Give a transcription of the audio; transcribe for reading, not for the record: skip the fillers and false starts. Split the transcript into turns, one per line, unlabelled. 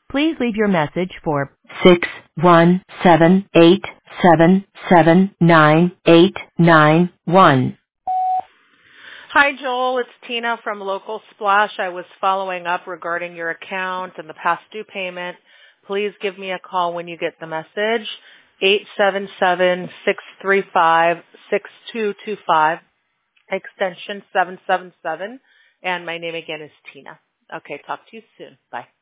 Please leave your message for 617-877-9891.
Hi, Joel. It's Tina from Local Splash. I was following up regarding your account and the past due payment. Please give me a call when you get the message. 877-635-6225, extension 777. And my name again is Tina. Okay, talk to you soon. Bye.